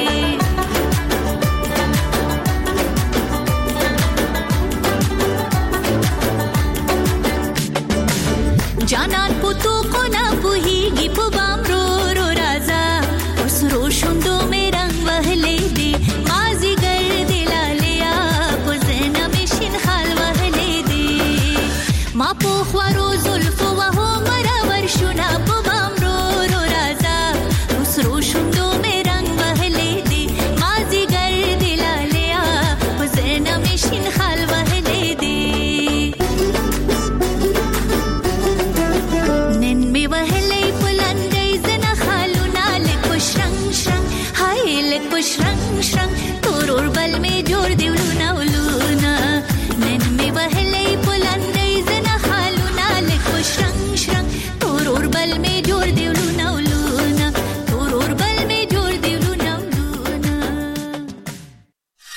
جانان پتو کو نا پوهیږي په بام رو رازا اوس روشندو می رنگ وهلې دي مازی ګر دلالیا پزنا مشین خال وهلې دي ما په خورو زلف وهو مرور شونا په بام رو رازا اوس روشندو می رنگ وهلې دي مازی ګر دلالیا پزنا مشین خال وهلې دي نن می وهلې بلندې زنه خالونه لکه شرنگ تورور بل می جوړ دیولو